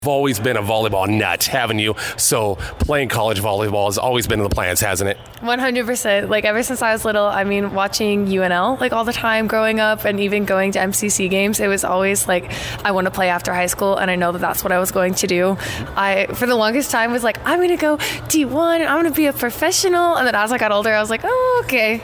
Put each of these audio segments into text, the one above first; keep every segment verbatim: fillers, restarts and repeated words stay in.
always been a volleyball nut, haven't you? So playing college volleyball has always been in the plans, hasn't it? one hundred percent. Like ever since I was little, I mean, watching U N L like all the time growing up and even going to M C C games, it was always like, I want to play after high school, and I know that that's what I was going to do. I, for the longest time, was like, I'm going to go D one and I'm going to be a professional. And then as I got older, I was like, oh, okay.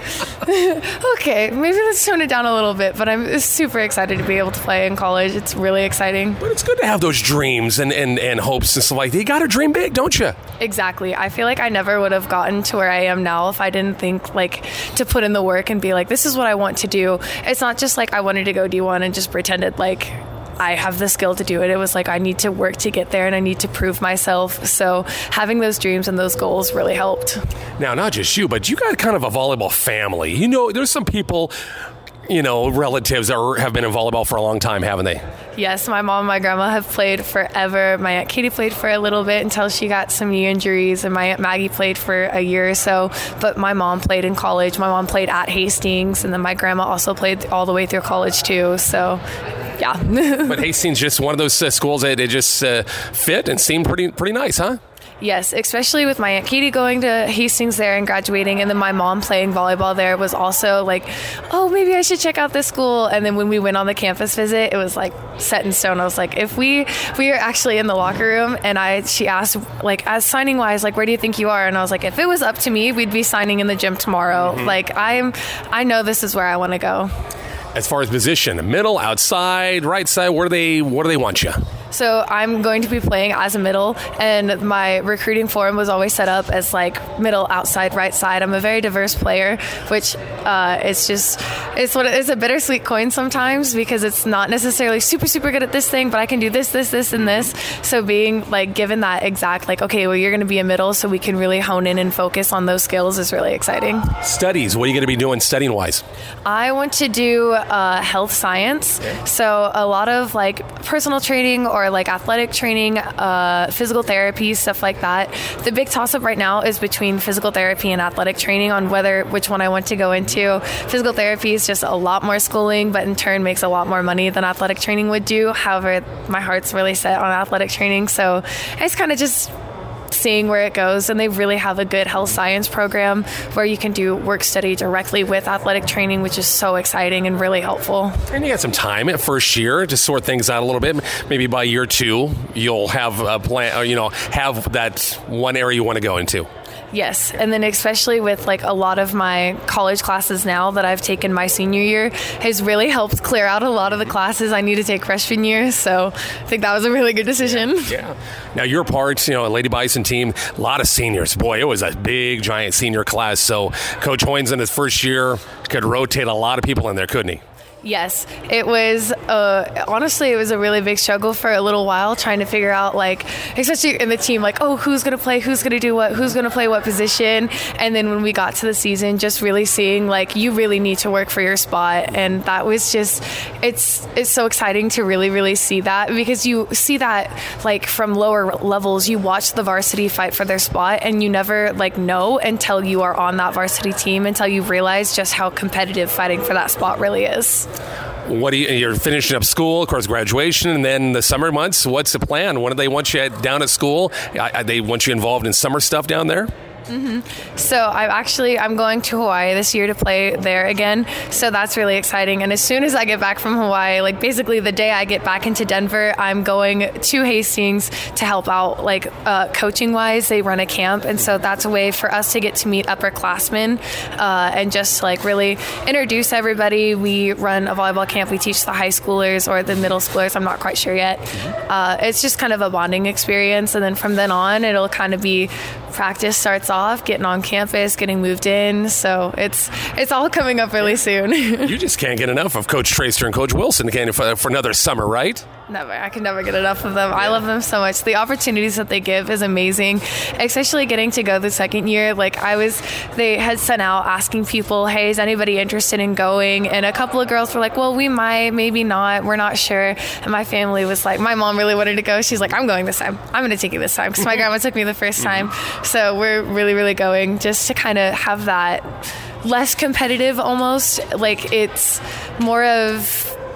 okay, maybe let's tone it down a little bit. But I'm super excited to be able to play in college. It's really exciting. But it's good to have those dreams and, and, and hopes and stuff like that. You got to dream big, don't you? Exactly. I feel like I never would have gotten to where I am now if I didn't think like to put in the work and be like, this is what I want to do. It's not just like I wanted to go D one and just pretended like I have the skill to do it. It was like I need to work to get there and I need to prove myself. So having those dreams and those goals really helped. Now, not just you, but you got kind of a volleyball family. You know, there's some people, you know, relatives that are, have been in volleyball for a long time, haven't they? Yes, my mom and my grandma have played forever. My Aunt Katie played for a little bit until she got some knee injuries, and my Aunt Maggie played for a year or so. But my mom played in college. My mom played at Hastings, and then my grandma also played all the way through college too. So, yeah. But Hastings just one of those uh, schools that it just uh, fit and seemed pretty pretty nice, huh? Yes, especially with my Aunt Katie going to Hastings there and graduating, and then my mom playing volleyball there was also like, oh, maybe I should check out this school. And then when we went on the campus visit, it was like set in stone. I was like, if we we were actually in the locker room, and I she asked, like, as signing wise, like, where do you think you are? And I was like, if it was up to me, we'd be signing in the gym tomorrow. Mm-hmm. Like, I'm I know this is where I want to go. As far as position, middle, outside, right side, where do they where do they want you? So I'm going to be playing as a middle, and my recruiting form was always set up as like middle, outside, right side. I'm a very diverse player, which uh, it's just, it's what it's a bittersweet coin sometimes, because it's not necessarily super, super good at this thing, but I can do this, this, this, and this. So being like given that exact like, okay, well, you're going to be a middle, so we can really hone in and focus on those skills is really exciting. Studies, what are you going to be doing studying wise? I want to do uh, health science. So a lot of like personal training or like athletic training, uh, physical therapy, stuff like that. The big toss-up right now is between physical therapy and athletic training on whether which one I want to go into. Physical therapy is just a lot more schooling, but in turn makes a lot more money than athletic training would do. However, my heart's really set on athletic training, so it's kind of just seeing where it goes. And they really have a good health science program where you can do work study directly with athletic training, which is so exciting and really helpful. And you got some time at first year to sort things out a little bit. Maybe by year two, you'll have a plan, you know, have that one area you want to go into. Yes, and then especially with like a lot of my college classes now that I've taken my senior year has really helped clear out a lot of the classes I need to take freshman year. So I think that was a really good decision. Yeah. yeah. Now your part, you know, Lady Bison team, a lot of seniors. Boy, it was a big, giant senior class. So Coach Hoynes in his first year could rotate a lot of people in there, couldn't he? Yes, it was, uh, honestly, it was a really big struggle for a little while trying to figure out, like, especially in the team, like, oh, who's going to play, who's going to do what, who's going to play what position. And then when we got to the season, just really seeing, like, you really need to work for your spot. And that was just, it's it's so exciting to really, really see that, because you see that, like, from lower levels, you watch the varsity fight for their spot, and you never, like, know until you are on that varsity team, until you realize just how competitive fighting for that spot really is. What do you, you're finishing up school, of course, graduation, and then the summer months. What's the plan? When do they want you at, down at school? I, I, they want you involved in summer stuff down there? Mm-hmm. So I'm actually, I'm going to Hawaii this year to play there again. So that's really exciting. And as soon as I get back from Hawaii, like basically the day I get back into Denver, I'm going to Hastings to help out, like uh, coaching wise. They run a camp. And so that's a way for us to get to meet upperclassmen uh, and just like really introduce everybody. We run a volleyball camp. We teach the high schoolers or the middle schoolers. I'm not quite sure yet. Uh, it's just kind of a bonding experience. And then from then on, it'll kind of be practice starts off, getting on campus, getting moved in. So it's it's all coming up really soon. You just can't get enough of Coach Tracer and Coach Wilson again for, for another summer, right? Never. I can never get enough of them. I love them so much. The opportunities that they give is amazing, especially getting to go the second year. Like I was, they had sent out asking people, hey, is anybody interested in going? And a couple of girls were like, well, we might, maybe not. We're not sure. And my family was like, my mom really wanted to go. She's like, I'm going this time. I'm going to take you this time because my grandma took me the first time. So we're really, really going just to kind of have that less competitive almost. Like it's more of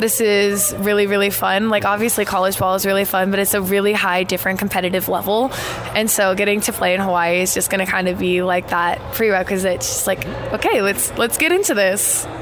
this is really, really fun. Like, obviously college ball is really fun, but it's a really high, different competitive level. And so getting to play in Hawaii is just going to kind of be like that prerequisite. Just like, okay, let's let's get into this.